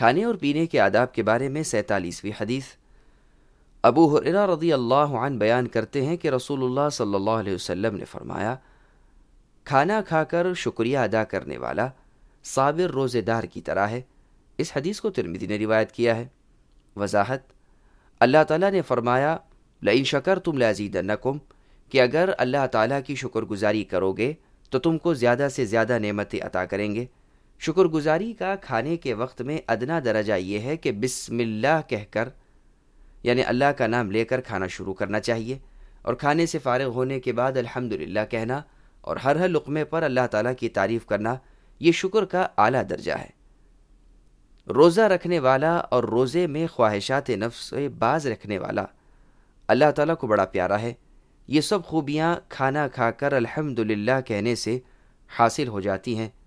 खाने और पीने के आदाब के बारे में 47वीं हदीस। अबू हुरैरा रज़ियल्लाहु अन्हु बयान करते हैं कि रसूलुल्लाह सल्लल्लाहु अलैहि वसल्लम ने फरमाया, खाना खाकर शुक्रिया अदा करने वाला साबिर रोज़ेदार की तरह है। इस हदीस को तिरमिज़ी ने रिवायत किया है। वजाहत, अल्लाह ताला ने फरमाया, लइन शकरतुम लअज़ीदन्नकुम, कि अगर अल्लाह ताला की शुक्रगुजारी करोगे तो तुमको ज़्यादा से ज़्यादा नेमतें अता करेंगे। शुक्रगुजारी का खाने के वक्त में अदना दर्जा ये है कि बिस्मिल्लाह कहकर, यानी अल्लाह का नाम लेकर खाना शुरू करना चाहिए, और खाने से फारिग होने के बाद अल्हम्दुलिल्लाह कहना और हर लुक़मे पर अल्लाह ताला की तारीफ़ करना, ये शुक्र का आला दर्जा है। रोज़ा रखने वाला और रोज़े में ख्वाहिशात नफ्स से बाज रखने वाला अल्लाह ताला को बड़ा प्यारा है। ये सब खूबियाँ खाना खाकर अल्हम्दुलिल्लाह कहने से हासिल हो जाती हैं।